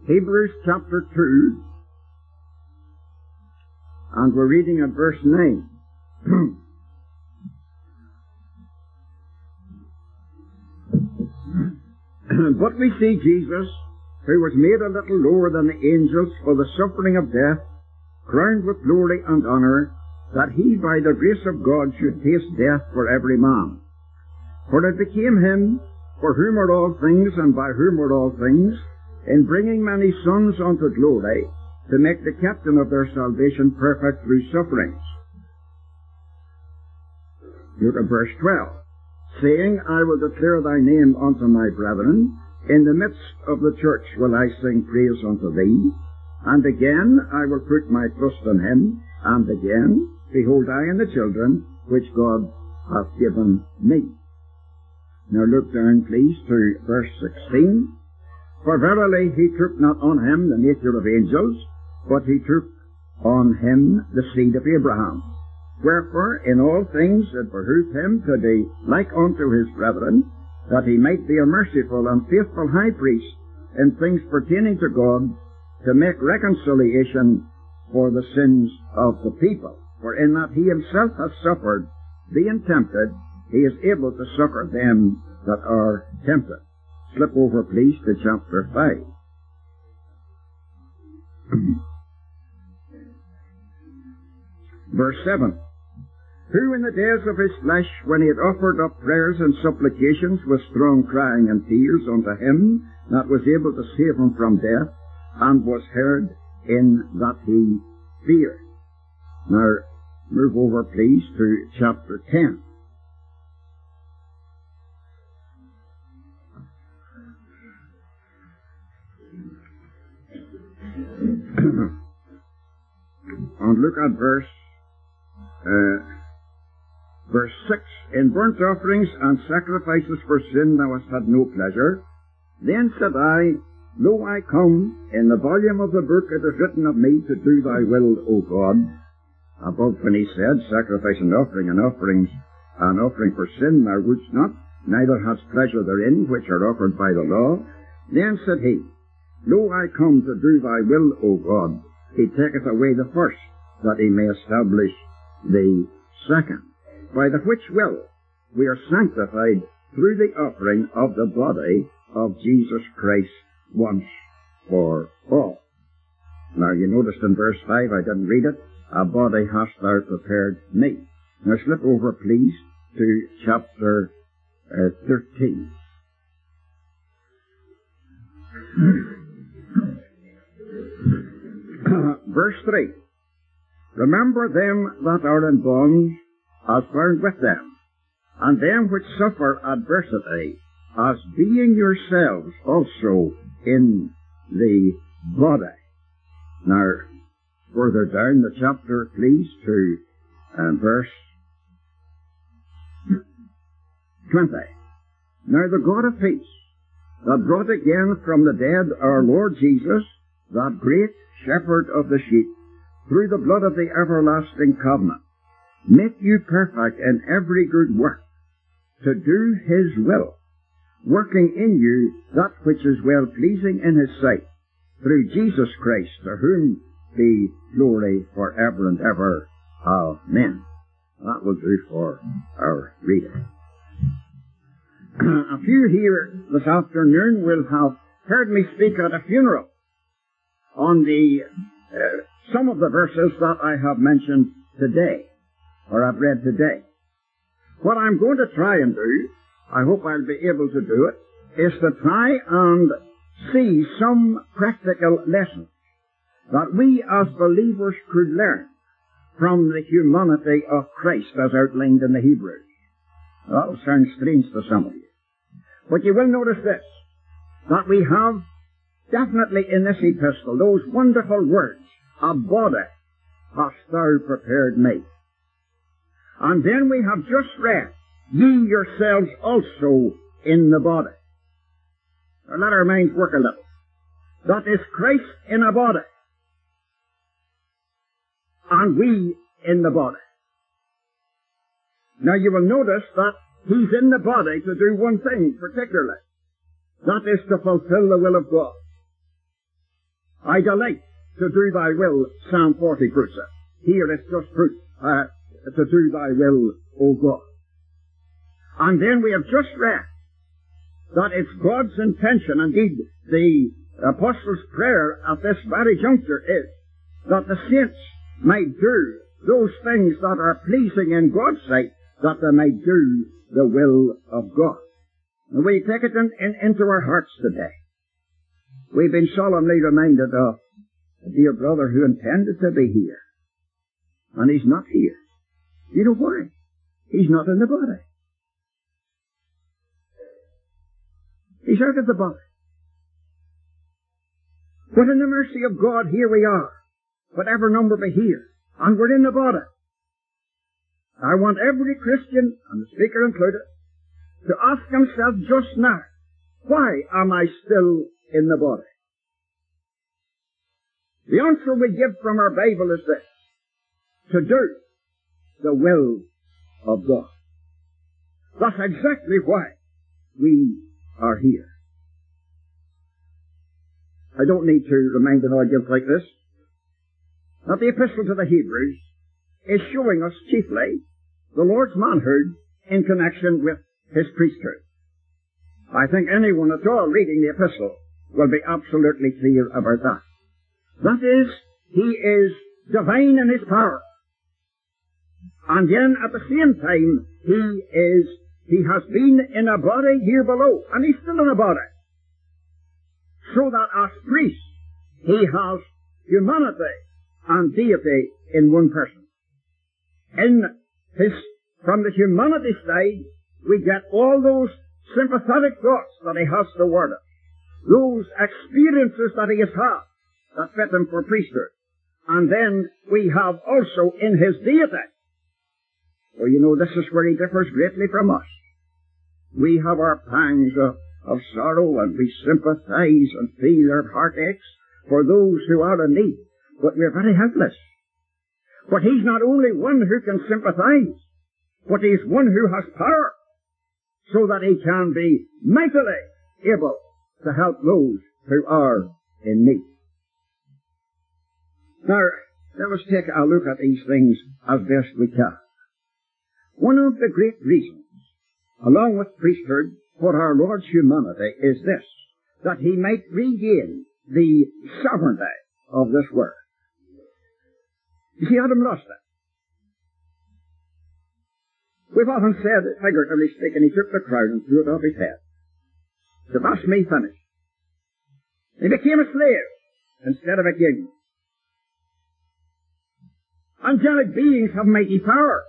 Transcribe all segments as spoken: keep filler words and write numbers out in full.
Hebrews chapter two, and we're reading at verse nine. But we see Jesus, who was made a little lower than the angels for the suffering of death, crowned with glory and honour, that he by the grace of God should taste death for every man. For it became him, for whom are all things, and by whom are all things, in bringing many sons unto glory, to make the captain of their salvation perfect through sufferings. Look at verse twelve. Saying, I will declare thy name unto my brethren, in the midst of the church will I sing praise unto thee. And again I will put my trust in him, and again, behold, I and the children which God hath given me. Now look down, please, to verse sixteen. For verily he took not on him the nature of angels, but he took on him the seed of Abraham. Wherefore, in all things it behooved him to be like unto his brethren, that he might be a merciful and faithful high priest in things pertaining to God, to make reconciliation for the sins of the people. For in that he himself hath suffered, being tempted, he is able to succor them that are tempted. Slip over, please, to chapter five. Verse seven. Who in the days of his flesh, when he had offered up prayers and supplications with strong crying and tears unto him that was able to save him from death, and was heard in that he feared. Now, move over, please, to chapter ten. And look at verse uh, verse six. In burnt offerings and sacrifices for sin thou hast had no pleasure. Then said I, Lo, I come, in the volume of the book it is written of me to do thy will, O God. Above when he said, Sacrifice and offering and offerings and offering for sin thou wouldst not, neither hast pleasure therein, which are offered by the law. Then said he, Lo, I come to do thy will, O God. He taketh away the first, that he may establish the second, by the which will we are sanctified through the offering of the body of Jesus Christ once for all. Now you noticed in verse five, I didn't read it, a body hast thou prepared me. Now slip over, please, to chapter uh, thirteen. Verse three. Remember them that are in bonds, as bound with them, and them which suffer adversity, as being yourselves also in the body. Now, further down the chapter, please, to uh, verse twenty. Now the God of peace, that brought again from the dead our Lord Jesus, that great shepherd of the sheep, through the blood of the everlasting covenant, make you perfect in every good work, to do his will, working in you that which is well-pleasing in his sight, through Jesus Christ, to whom be glory for ever and ever. Amen. That will do for our reading. A few here this afternoon will have heard me speak at a funeral on the uh, some of the verses that I have mentioned today, or I've read today. What I'm going to try and do, I hope I'll be able to do it, is to try and see some practical lessons that we as believers could learn from the humanity of Christ as outlined in the Hebrews. That'll sound strange to some of you. But you will notice this, that we have definitely in this epistle those wonderful words, a body hast thou prepared me. And then we have just read, ye yourselves also in the body. Now let our minds work a little. That is Christ in a body, and we in the body. Now you will notice that he's in the body to do one thing particularly. That is to fulfill the will of God. I delight to do thy will, Psalm forty proves it. Here it's just proof, uh, to do thy will, O God. And then we have just read that it's God's intention, indeed the Apostles' prayer at this very juncture is that the saints might do those things that are pleasing in God's sight, that they might do the will of God. And we take it in, in, into our hearts today. We've been solemnly reminded of a dear brother who intended to be here, and he's not here. You know why? He's not in the body. He's out of the body. But in the mercy of God, here we are, whatever number be here, and we're in the body. I want every Christian, and the speaker included, to ask himself just now, why am I still in the body? The answer we give from our Bible is this: to do the will of God. That's exactly why we are here. I don't need to remind an audience like this that the Epistle to the Hebrews is showing us chiefly the Lord's manhood in connection with His priesthood. I think anyone at all reading the Epistle will be absolutely clear about that. That is, He is divine in His power. And then at the same time, He is, He has been in a body here below, and He's still in a body. So that as priest, He has humanity and deity in one person. In His, from the humanity side, we get all those sympathetic thoughts that He has toward us, those experiences that He has had that fit Him for priesthood. And then we have also in His deity. Well, you know, this is where He differs greatly from us. We have our pangs of, of sorrow, and we sympathize and feel our heartaches for those who are in need, but we're very helpless. But He's not only one who can sympathize, but He's one who has power, so that He can be mightily able to help those who are in need. Now, let us take a look at these things as best we can. One of the great reasons, along with priesthood, for our Lord's humanity is this, that He might regain the sovereignty of this world. You see, Adam lost it. We've often said, figuratively speaking, He took the crown and threw it off His head. So that's me finished. He became a slave instead of a king. Angelic beings have mighty power,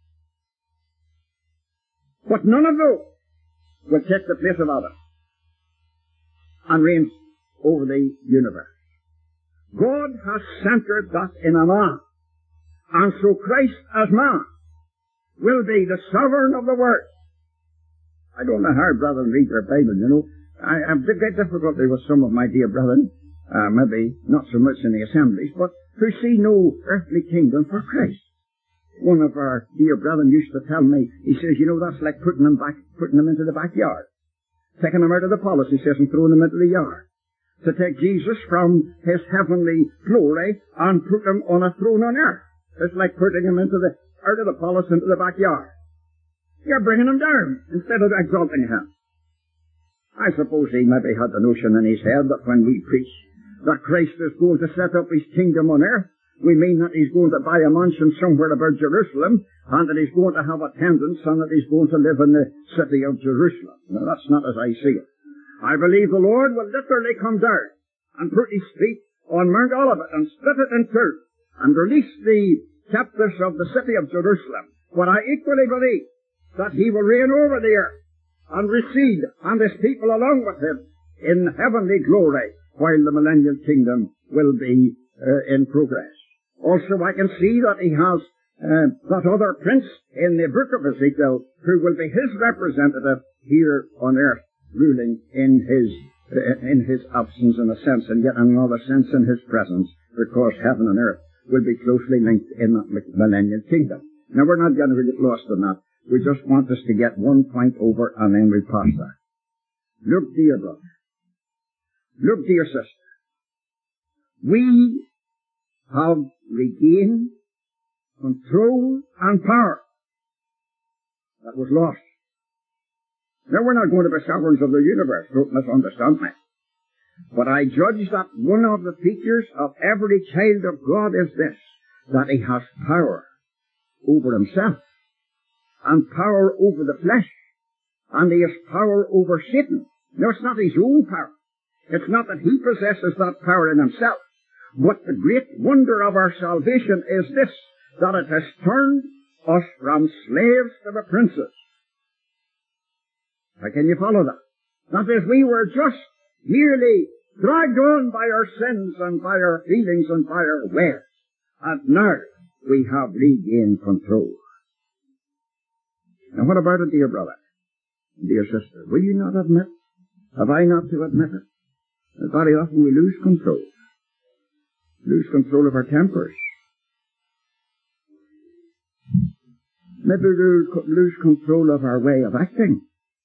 but none of those will take the place of Adam and reign over the universe. God has centered that in a man, and so Christ as man will be the sovereign of the world. I don't know how brethren read their Bible, you know. I have great difficulty with some of my dear brethren, uh, maybe not so much in the assemblies, but who see no earthly kingdom for Christ. One of our dear brethren used to tell me, he says, you know, that's like putting them back, putting them into the backyard. Taking them out of the policy, he says, and throwing them into the yard. To take Jesus from His heavenly glory and put Him on a throne on earth. It's like putting Him into the, out of the palace into the backyard. You're bringing Him down instead of exalting Him. I suppose he maybe had the notion in his head that when we preach that Christ is going to set up His kingdom on earth, we mean that He's going to buy a mansion somewhere about Jerusalem, and that He's going to have attendants, and that He's going to live in the city of Jerusalem. Now, that's not as I see it. I believe the Lord will literally come down and put His feet on Mount Olivet and split it in two and release the captives of the city of Jerusalem. But I equally believe that He will reign over the earth and recede, and His people along with Him, in heavenly glory, while the millennial kingdom will be uh, in progress. Also, I can see that He has uh, that other prince in the book of Ezekiel who will be His representative here on earth, ruling in His uh, in His absence in a sense, and yet in another sense in His presence, because heaven and earth will be closely linked in that millennial kingdom. Now, we're not going to get lost in that. We just want us to get one point over, and then we pass that. Look, dear brother. Look, dear sister. we have regained control and power that was lost. Now, we're not going to be sovereigns of the universe, don't misunderstand me. But I judge that one of the features of every child of God is this, that he has power over himself, and power over the flesh, and he has power over Satan. Now, it's not his own power. It's not that he possesses that power in himself. But the great wonder of our salvation is this, that it has turned us from slaves to the princes. How can you follow that? Not as we were just merely dragged on by our sins and by our feelings and by our ways. And now we have regained control. Now what about it, dear brother, dear sister? Will you not admit, have I not to admit it, that very often we lose control? Lose control of our tempers. Maybe we lose control of our way of acting.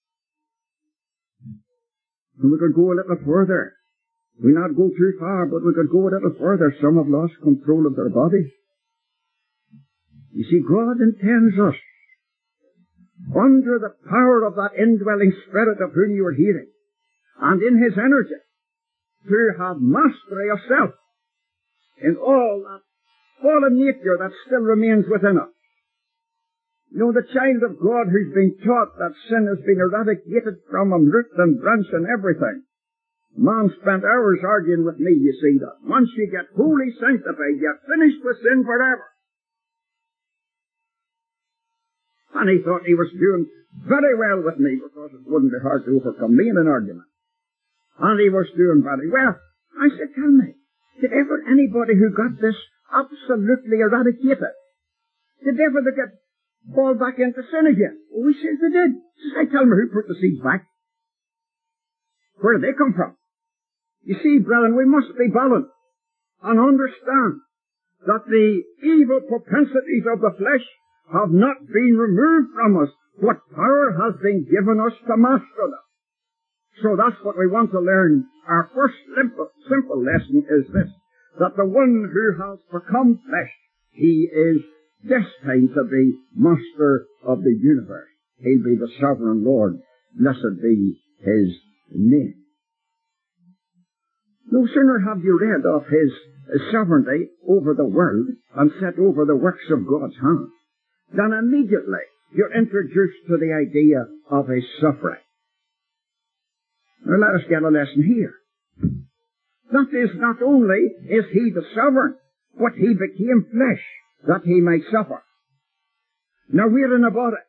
And we could go a little further. We not go too far, but we could go a little further. Some have lost control of their bodies. You see, God intends us, under the power of that indwelling Spirit of whom you are hearing, and in His energy, to have mastery of self in all that fallen nature that still remains within us. You know, the child of God who's been taught that sin has been eradicated from him, root and branch and everything. Man spent hours arguing with me, you see that. Once you get wholly sanctified, you're finished with sin forever. And he thought he was doing very well with me because it wouldn't be hard to overcome me in an argument. And he was doing very well. I said, tell me, did ever anybody who got this absolutely eradicated, did ever they get fall back into sin again? Oh, he says they did. He says, I tell me who put the seeds back. Where did they come from? You see, brethren, we must be balanced and understand that the evil propensities of the flesh have not been removed from us, but power has been given us to master them. So that's what we want to learn. Our first simple, simple lesson is this, that the one who has become flesh, he is destined to be master of the universe. He'll be the sovereign Lord. Blessed be His name. No sooner have you read of His sovereignty over the world and set over the works of God's hand, than immediately you're introduced to the idea of His suffering. Now let us get a lesson here. That is, not only is He the sovereign, but He became flesh that He might suffer. Now we're in a body.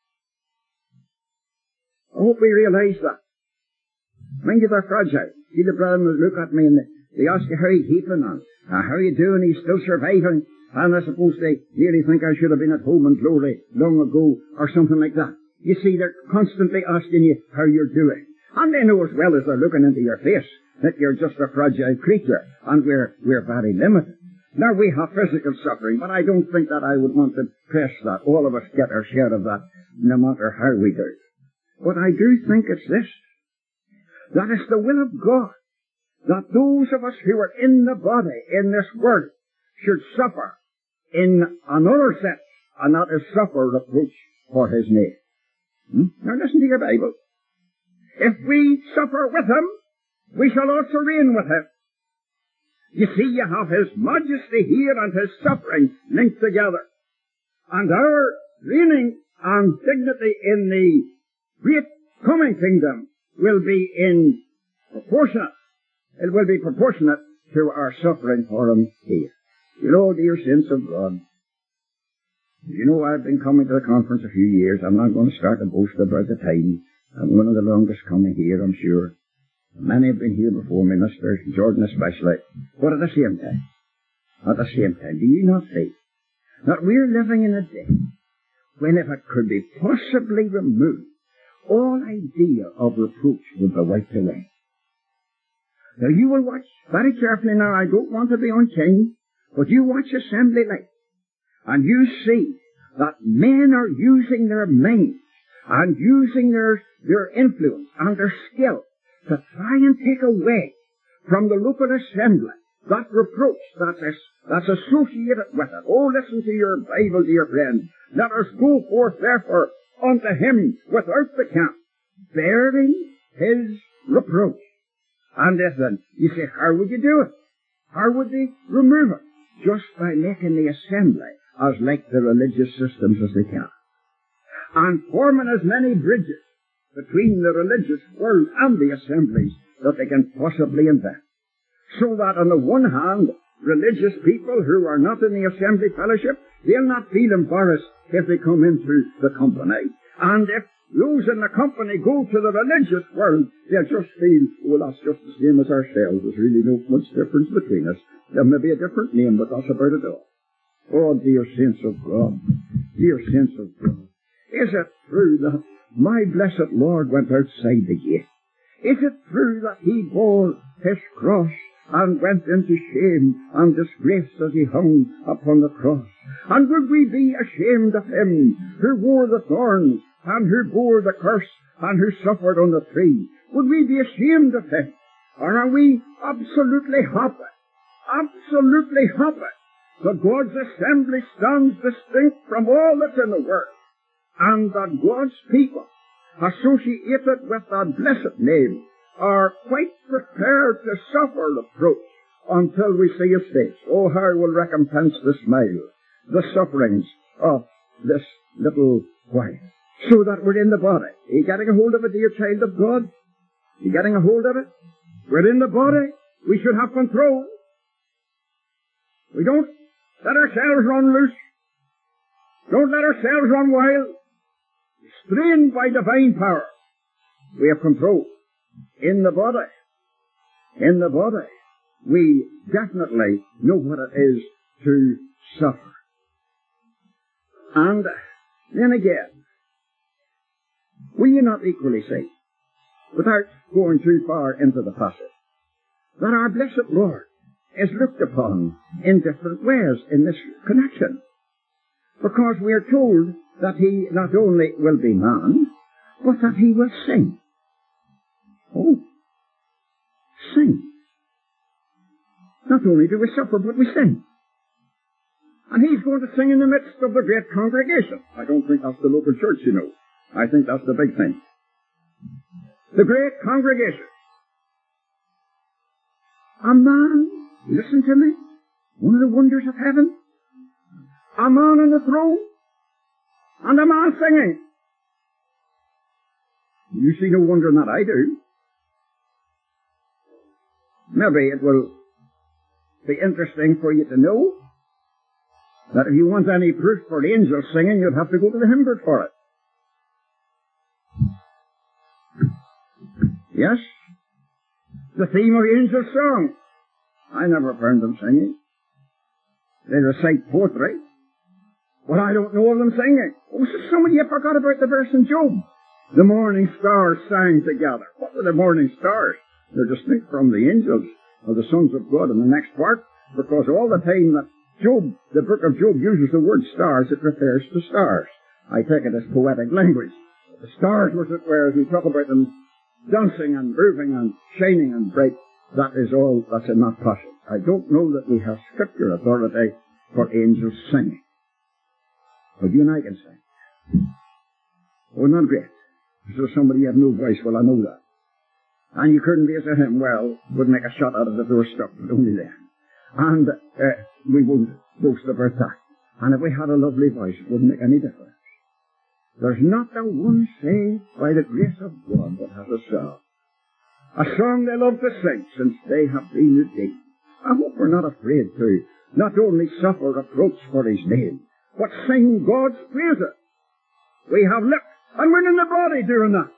I hope we realize that. Mind you, they're fragile. See, the brethren will look at me and they, they ask you how he's keeping on. Uh, how are you doing? He's still surviving. And I suppose they nearly think I should have been at home in glory long ago or something like that. You see, they're constantly asking you how you're doing. And they know as well as they're looking into your face that you're just a fragile creature and we're, we're very limited. Now, we have physical suffering, but I don't think that I would want to press that. All of us get our share of that, no matter how we do. But I do think it's this, that it's the will of God that those of us who are in the body, in this world, should suffer in another sense, and that is suffer reproach for His name. Hmm? Now listen to your Bible. If we suffer with Him, we shall also reign with Him. You see, you have His majesty here and His suffering linked together. And our reigning and dignity in the great coming kingdom will be in proportionate. It will be proportionate to our suffering for Him here. You know, dear saints of God, you know I've been coming to the conference a few years. I'm not going to start to boast about the time. I'm one of the longest coming here, I'm sure. Many have been here before me, Mister Jordan especially. But at the same time, at the same time, do you not see that we're living in a day when if it could be possibly removed, all idea of reproach would be wiped away? Now you will watch very carefully now. I don't want to be unkind, but you watch assembly life, and you see that men are using their minds and using their, their influence and their skill to try and take away from the local assembly that reproach that is, that's associated with it. Oh, listen to your Bible, dear friend. Let us go forth, therefore, unto him without the camp, bearing his reproach. And listen, you say, how would you do it? How would they remove it? Just by making the assembly as like the religious systems as they can. And forming as many bridges between the religious world and the assemblies that they can possibly invent. So that on the one hand, religious people who are not in the assembly fellowship, they'll not feel embarrassed if they come into the company. And if those in the company go to the religious world, they'll just feel, well, that's just the same as ourselves. There's really no much difference between us. There may be a different name, but that's about it all. Oh, dear saints of God, dear saints of God, is it true that my blessed Lord went outside the gate? Is it true that he bore his cross and went into shame and disgrace as he hung upon the cross? And would we be ashamed of him who wore the thorns and who bore the curse and who suffered on the tree? Would we be ashamed of him? Or are we absolutely happy, absolutely happy that God's assembly stands distinct from all that's in the world, and that God's people, associated with that blessed name, are quite prepared to suffer reproach until we see his face? Oh, how will recompense the smile, the sufferings of this little while, so that we're in the body. Are you getting a hold of it, dear child of God? Are you getting a hold of it? We're in the body. We should have control. We don't let ourselves run loose. Don't let ourselves run wild. Strained by divine power, we have control. In the body, in the body, we definitely know what it is to suffer. And then again, will you not equally see, without going too far into the passage, that our blessed Lord is looked upon in different ways in this connection? Because we are told that he not only will be man, but that he will sing. Oh, sing. Not only do we suffer, but we sing. And he's going to sing in the midst of the great congregation. I don't think that's the local church, you know. I think that's the big thing. The great congregation. A man, listen to me, one of the wonders of heaven, a man on the throne, and a man singing. You see no wonder in that, I do. Maybe it will be interesting for you to know that if you want any proof for angels singing, you'd have to go to the hymn book for it. Yes, the theme of the angels' song. I never heard them singing. They recite poetry, but I don't know of them singing. Oh, so some of you forgot about the verse in Job. The morning stars sang together. What were the morning stars? They're distinct from the angels or the sons of God in the next part, because all the time that Job, the book of Job, uses the word stars, it refers to stars. I take it as poetic language. The stars, as it were, as we talk about them dancing and moving and shining and bright, that is all that's in that passage. I don't know that we have scripture authority for angels singing. But you and I can sing. Oh, not great. So somebody had no voice, well, I know that. And you couldn't be as a hymn, well, wouldn't make a shot out of it if they were stuck, but only then. And uh, we wouldn't boast about that. And if we had a lovely voice, it wouldn't make any difference. There's not a one saved by the grace of God that has a song. A song they love to sing since they have been redeemed. I hope we're not afraid to not only suffer reproach for his name, but sing God's praises. We have lived, and we're in the body doing that.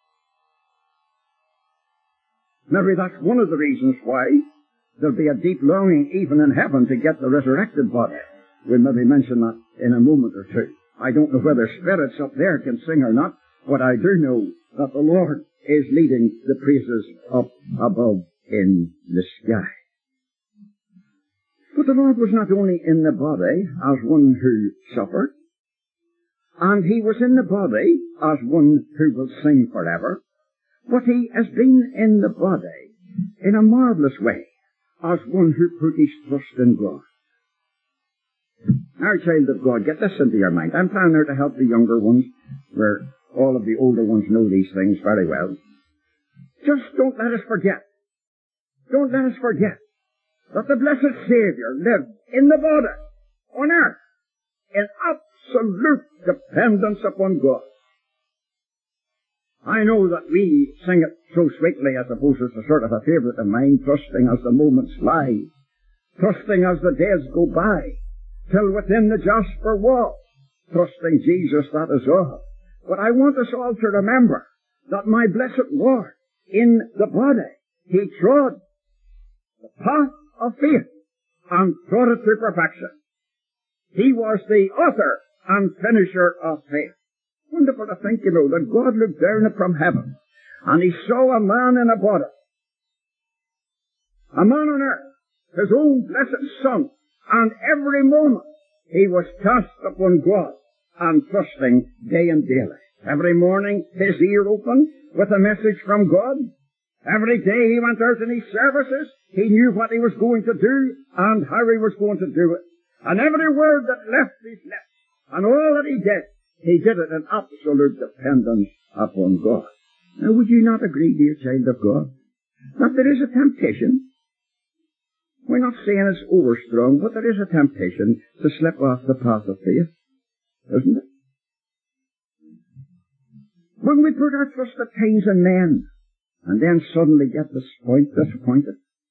Maybe that's one of the reasons why there'll be a deep longing even in heaven to get the resurrected body. We'll maybe mention that in a moment or two. I don't know whether spirits up there can sing or not, but I do know that the Lord is leading the praises up above in the sky. But the Lord was not only in the body as one who suffered, and he was in the body as one who will sing forever, but he has been in the body in a marvelous way. as one who put his trust in God. Now, child of God, get this into your mind. I'm trying there to help the younger ones, where all of the older ones know these things very well. Just don't let us forget. Don't let us forget that the blessed Saviour lived in the body, on earth, in absolute dependence upon God. I know that we sing it so sweetly, I suppose it's a sort of a favourite of mine, trusting as the moments fly, trusting as the days go by, till within the jasper wall, trusting Jesus, that is all. But I want us all to remember that my blessed Lord, in the body, he trod the path of faith and trod it to perfection. He was the author and finisher of faith. Wonderful to think, you know, that God looked down from heaven and he saw a man in a body, a man on earth, his own blessed Son, and every moment he was cast upon God and trusting day and daily. Every morning his ear opened with a message from God. Every day he went out in his services. He knew what he was going to do and how he was going to do it. And every word that left his lips and all that he did, he did it in absolute dependence upon God. Now, would you not agree, dear child of God, that there is a temptation? We're not saying it's overstrong, but there is a temptation to slip off the path of faith, isn't it? When we put our trust at times in men, and then suddenly get disappointed.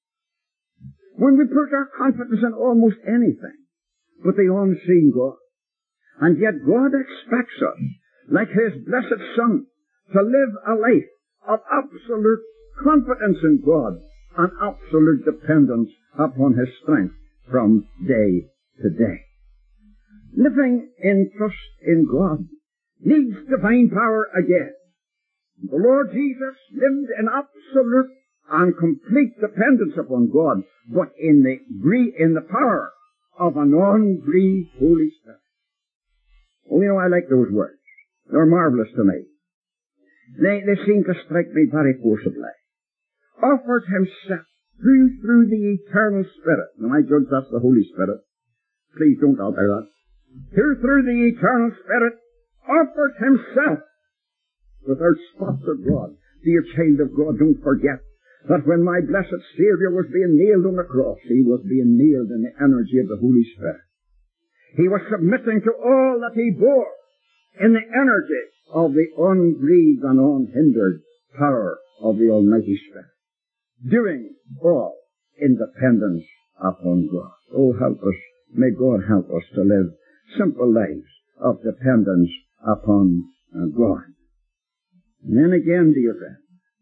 When we put our confidence in almost anything but the unseen God, and yet God expects us, like his blessed Son, to live a life of absolute confidence in God and absolute dependence upon his strength from day to day. Living in trust in God needs divine power again. The Lord Jesus lived in absolute and complete dependence upon God, but in the in the power of a non-grieved Holy Spirit. Oh, you know, I like those words. They're marvelous to me. They, they seem to strike me very forcibly. Offered himself through, through the eternal Spirit. Now, I judge that's the Holy Spirit. Please don't alter that. Who through the eternal Spirit offered himself without spot or blood. Dear child of God, don't forget that when my blessed Saviour was being nailed on the cross, he was being nailed in the energy of the Holy Spirit. He was submitting to all that he bore in the energy of the ungrieved and unhindered power of the Almighty Spirit, doing all in dependence upon God. Oh, help us. May God help us to live simple lives of dependence upon uh, God. And then again, dear friend,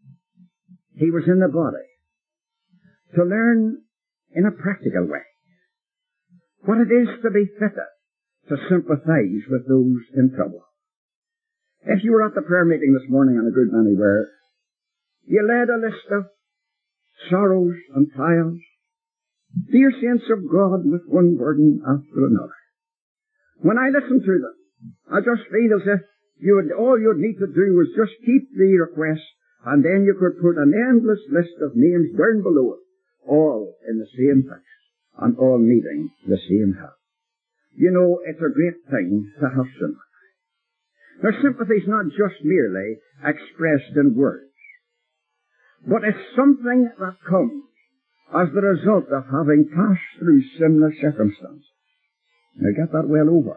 he was in the body to learn in a practical way what it is to be fitted to sympathize with those in trouble. If you were at the prayer meeting this morning, and a good many were, you led a list of sorrows and trials, dear saints of God, with one burden after another. When I listen to them, I just feel as if you would, all you'd need to do was just keep the request, and then you could put an endless list of names down below it, all in the same text, and all needing the same help. You know, it's a great thing to have sympathy. Now, sympathy is not just merely expressed in words, but it's something that comes as the result of having passed through similar circumstances. Now, get that well over.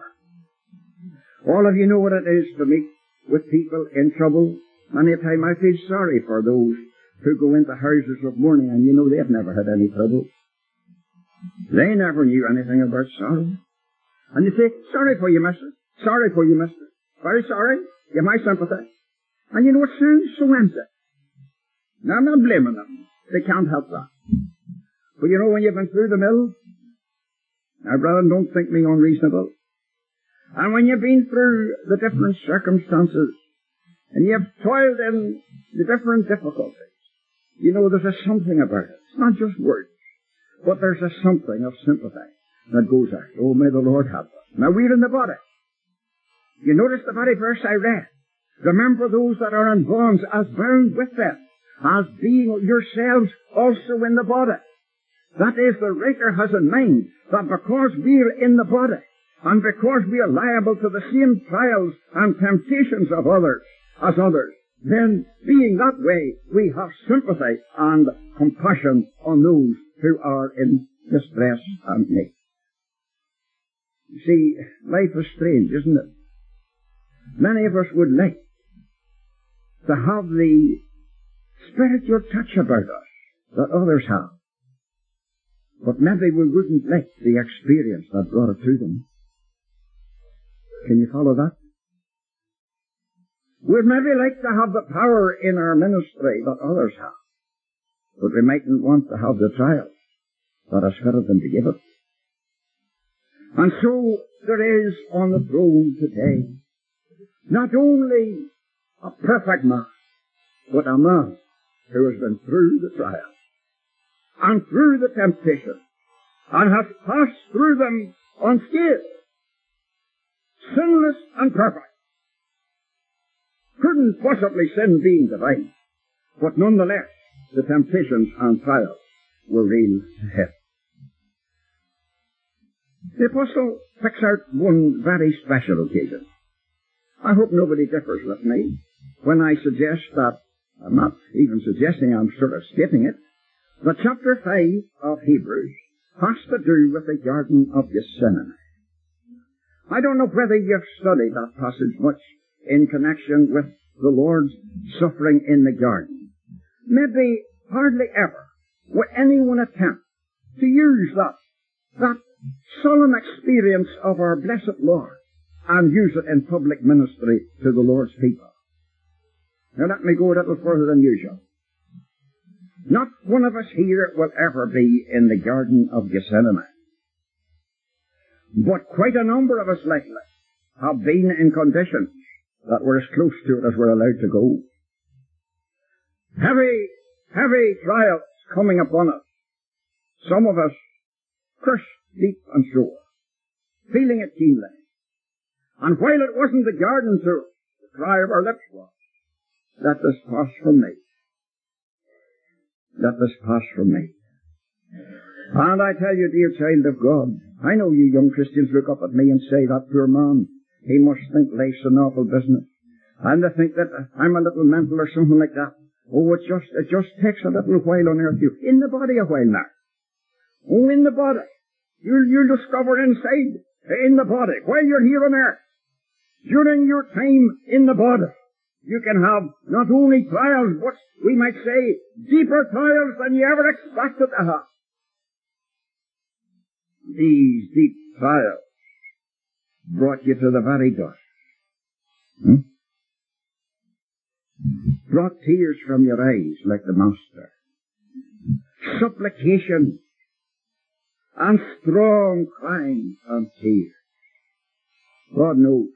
All of you know what it is to meet with people in trouble. Many a time I feel sorry for those who go into houses of mourning and you know they've never had any trouble. They never knew anything about sorrow. And you say, sorry for you, mister. Sorry for you, mister. Very sorry. You have my sympathy. And you know, it sounds so empty. Now, I'm not blaming them. They can't help that. But you know, when you've been through the mill, now, brethren, don't think me unreasonable. And when you've been through the different circumstances, and you've toiled in the different difficulties, you know, there's a something about it. It's not just words, but there's a something of sympathy that goes out. Oh, may the Lord help us. Now, we're in the body. You notice the very verse I read. Remember those that are in bonds as bound with them, as being yourselves also in the body. That is, the writer has in mind that because we're in the body, and because we are liable to the same trials and temptations of others as others, then, being that way, we have sympathy and compassion on those who are in distress and need. You see, life is strange, isn't it? Many of us would like to have the spiritual touch about us that others have. But maybe we wouldn't like the experience that brought it to them. Can you follow that? We'd maybe like to have the power in our ministry that others have. But we mightn't want to have the trials that has fitted them to give it. And so there is on the throne today not only a perfect man, but a man who has been through the trials and through the temptation and has passed through them unscathed, sinless and perfect. Couldn't possibly sin being divine, but nonetheless the temptations and trials were real to him. The apostle picks out one very special occasion. I hope nobody differs with me when I suggest that, I'm not even suggesting, I'm sort of stating it, that chapter five of Hebrews has to do with the Garden of Gethsemane. I don't know whether you've studied that passage much in connection with the Lord's suffering in the garden. Maybe hardly ever would anyone attempt to use that, that solemn experience of our blessed Lord and use it in public ministry to the Lord's people. Now let me go a little further than usual. Not one of us here will ever be in the Garden of Gethsemane. But quite a number of us likely have been in conditions that were as close to it as we're allowed to go. Heavy, heavy trials coming upon us. Some of us crushed deep and sore, feeling it keenly. And while it wasn't the garden to us, the cry of our lips was, let this pass from me. Let this pass from me. And I tell you, dear child of God, I know you young Christians look up at me and say, that poor man, he must think life's an awful business. And they think that I'm a little mental or something like that. Oh, it just, it just takes a little while on earth. You, in the body a while now. Oh, in the body. You'll, you'll discover inside, in the body, while you're here on earth. During your time in the body, you can have not only trials, but we might say deeper trials than you ever expected to have. These deep trials brought you to the very dust. Hmm? Brought tears from your eyes like the Master. Supplication and strong crying and tears. God knows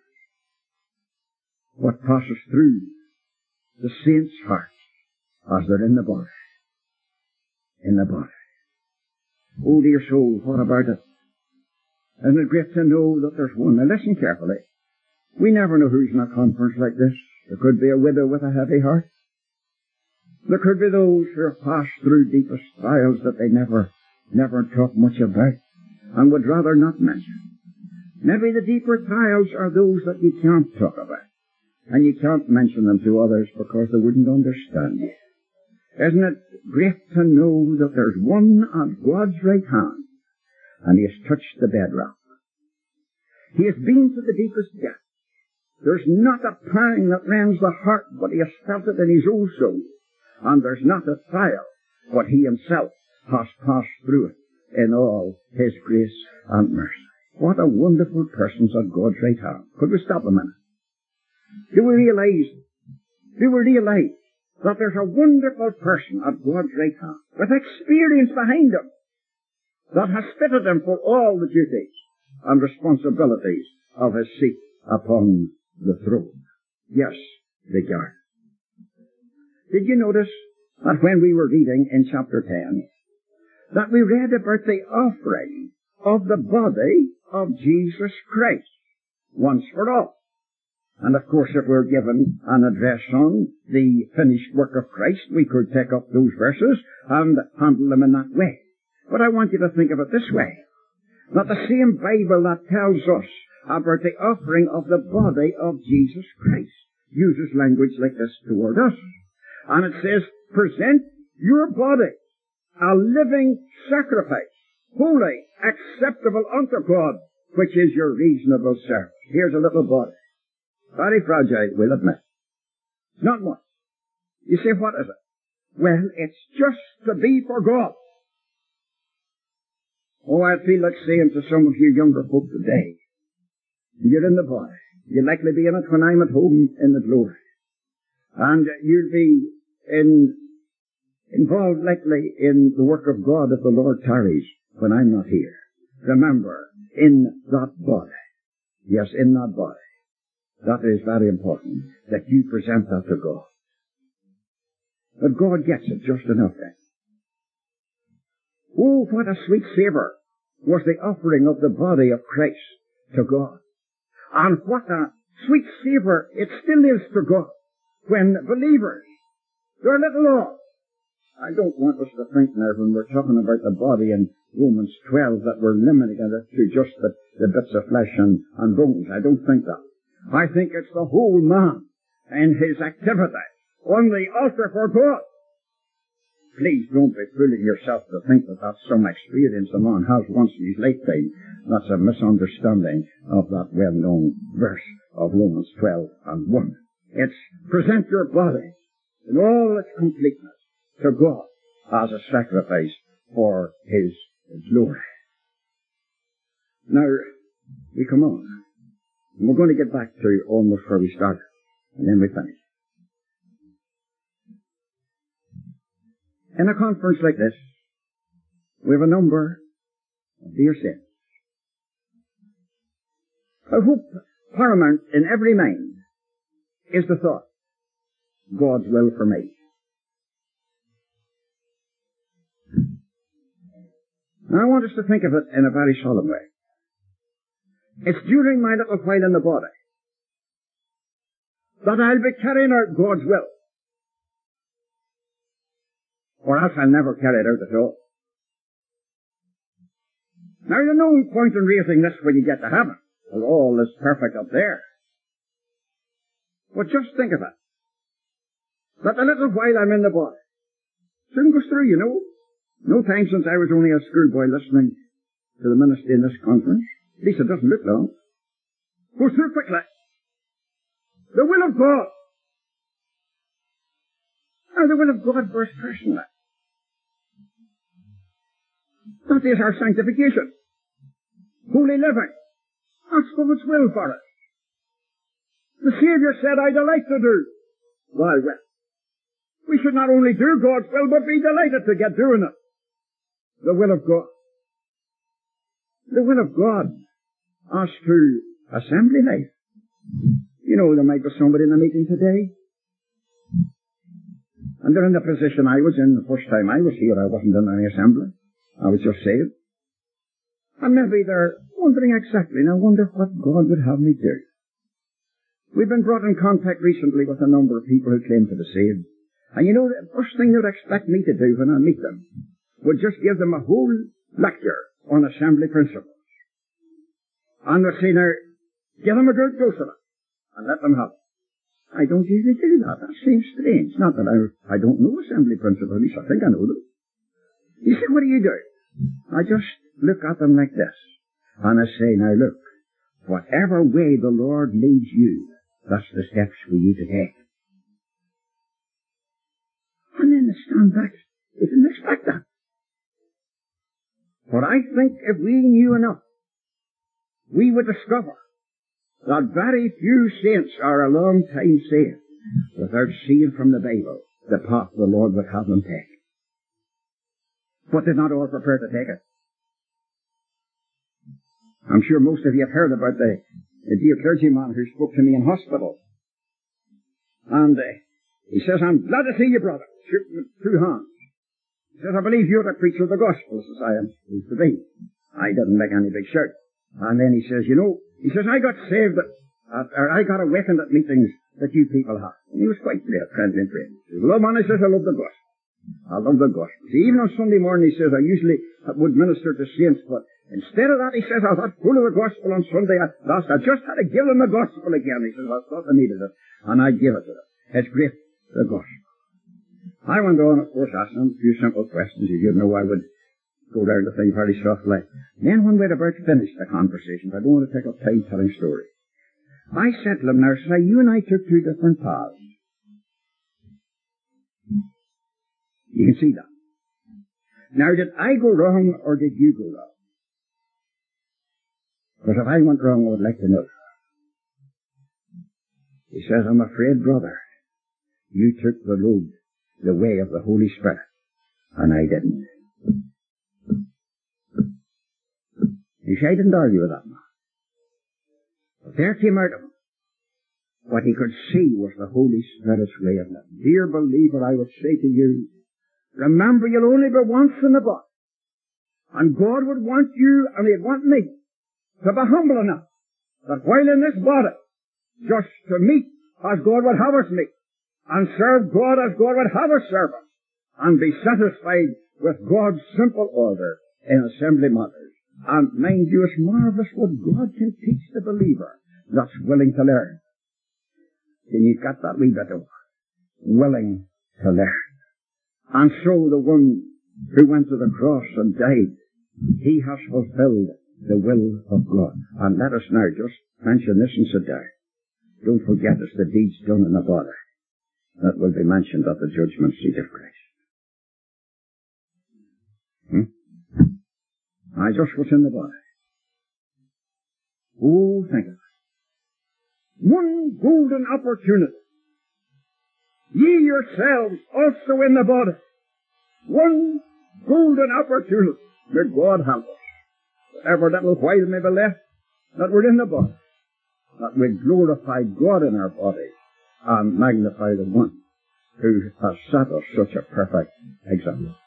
what passes through the saints' hearts as they're in the body. In the body. Oh, dear soul, what about it? Isn't it great to know that there's one? Now listen carefully. We never know who's in a conference like this. There could be a widow with a heavy heart. There could be those who have passed through deepest trials that they never, never talk much about and would rather not mention. Maybe the deeper trials are those that you can't talk about. And you can't mention them to others because they wouldn't understand you. Isn't it great to know that there's one at God's right hand, and He has touched the bedrock. He has been to the deepest depths. There's not a pang that rends the heart, but He has felt it in His own soul. And there's not a trial, but He Himself has passed through it in all His grace and mercy. What a wonderful person's at God's right hand. Could we stop a minute? Do we realize, do we realize that there's a wonderful person at God's right hand, with experience behind him, that has fitted him for all the duties and responsibilities of his seat upon the throne? Yes, the garden. Did you notice that when we were reading in chapter ten, that we read about the offering of the body of Jesus Christ, once for all? And of course, if we're given an address on the finished work of Christ, we could take up those verses and handle them in that way. But I want you to think of it this way. That the same Bible that tells us about the offering of the body of Jesus Christ uses language like this toward us. And it says, present your body a living sacrifice, holy, acceptable unto God, which is your reasonable service. Here's a little body. Very fragile, we'll admit. Not much. You say, what is it? Well, it's just to be for God. Oh, I feel like saying to some of you younger folk today, you're in the body. You'll likely be in it when I'm at home in the glory. And you'll be in, involved likely in the work of God if the Lord tarries when I'm not here. Remember, in that body. Yes, in that body. That is very important, that you present that to God. But God gets it just enough then. Oh, what a sweet savour was the offering of the body of Christ to God. And what a sweet savour it still is to God when believers, they're little off. I don't want us to think now when we're talking about the body in Romans twelve that we're limiting it to just the, the bits of flesh and, and bones. I don't think that. I think it's the whole man and his activity on the altar for God. Please don't be fooling yourself to think that that's some experience a man has once in his lifetime. That's a misunderstanding of that well-known verse of Romans twelve and one. It's present your body in all its completeness to God as a sacrifice for His glory. Now, we come on. And we're going to get back to almost where we started, and then we finish. In a conference like this, we have a number of dear sins. I hope paramount in every mind is the thought, God's will for me. Now I want us to think of it in a very solemn way. It's during my little while in the body that I'll be carrying out God's will. Or else I'll never carry it out at all. Now there's no point in raising this when you get to heaven. Well, all is perfect up there. But just think of it. That the little while I'm in the body soon goes through, you know. No time since I was only a schoolboy listening to the ministry in this conference. At least it doesn't look long. Goes through quickly. The will of God. Now the will of God first personally. That is our sanctification. Holy living. That's God's will for us. The Saviour said, I delight to do thy will. We should not only do God's will, but be delighted to get doing it. The will of God. The will of God as to assembly life. You know, there might be somebody in the meeting today, and they're in the position I was in the first time I was here. I wasn't in any assembly. I was just saved. And maybe they're wondering exactly, now wonder what God would have me do. We've been brought in contact recently with a number of people who claim to be saved. And you know, the first thing they'd expect me to do when I meet them would just give them a whole lecture on assembly principles. And they'd say, now, give them a good dose of it, and let them have it. I don't usually do that. That seems strange. Not that I, I don't know assembly principles, at least I think I know them. You see, what do you do? I just look at them like this, and I say, now look, whatever way the Lord leads you, that's the steps for you to take. And then they stand back. They didn't expect that. But I think if we knew enough, we would discover that very few saints are a long time saved without seeing from the Bible the path the Lord would have them take. But they're not all prepared to take it. I'm sure most of you have heard about the, the dear clergyman who spoke to me in hospital. And uh, he says, I'm glad to see you, brother. Shoot with two hands. He says, I believe you're the preacher of the gospel, says I am used to be. I didn't make any big shout. And then he says, you know, he says, I got saved at, at or I got awakened at meetings that you people have. And he was quite friendly and friendly. He says, well, man, he says, I love the gospel. I love the gospel. See, even on Sunday morning, he says, I usually would minister to saints, but instead of that, he says, I was full of the gospel on Sunday. I, last, I just had to give them the gospel again. He says, I thought I needed it, and I give it to them. It's great, the gospel. I went on, of course, asking him a few simple questions. As you know, I would go down the thing very softly. Then when we'd about finished the conversation, I don't want to take up time telling stories, I said to him, now, say, you and I took two different paths. You can see that. Now, did I go wrong, or did you go wrong? Because if I went wrong, I would like to know. He says, I'm afraid, brother, you took the road, the way of the Holy Spirit, and I didn't. You see, I didn't argue with that man. But there came out of him what he could see was the Holy Spirit's way of living. Dear believer, I would say to you, remember, you'll only be once in the body. And God would want you, and He'd want me, to be humble enough that while in this body, just to meet as God would have us meet, and serve God as God would have us serve Him, and be satisfied with God's simple order in assembly matters. And mind you, it's marvellous what God can teach the believer that's willing to learn. Then you've got that wee bit of willing to learn. And so the one who went to the cross and died, he has fulfilled the will of God. And let us now just mention this and sit down. Don't forget it's the deeds done in the body that will be mentioned at the judgment seat of Christ. Hmm? I just was in the body. Oh, think of it. One golden opportunity. Ye yourselves also in the body. One golden opportunity. May God help us. Whatever little while may be left, that we're in the body. That we glorify God in our bodies and magnify the one who has set us such a perfect example.